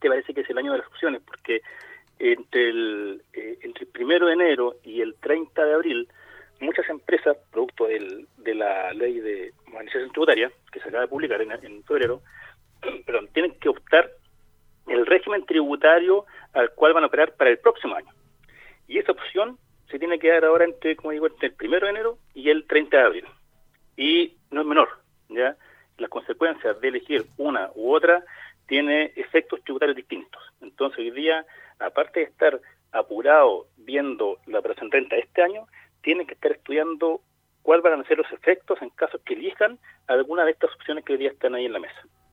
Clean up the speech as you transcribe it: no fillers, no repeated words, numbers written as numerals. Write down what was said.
este parece que es el año de las opciones, porque entre el 1 de enero y el 30 de abril, muchas empresas, producto de la ley de modernización tributaria, que se acaba de publicar en febrero, perdón, tienen que optar el régimen tributario al cual van a operar para el próximo año. Y esa opción se tiene que dar ahora entre, como digo, entre el 1 de enero y el 30 de abril. Y no es menor, ¿ya? Las consecuencias de elegir una u otra tiene efectos tributarios distintos. Entonces hoy día, aparte de estar apurado viendo la operación renta este año, tienen que estar estudiando cuáles van a ser los efectos en caso que elijan alguna de estas opciones que hoy día están ahí en la mesa.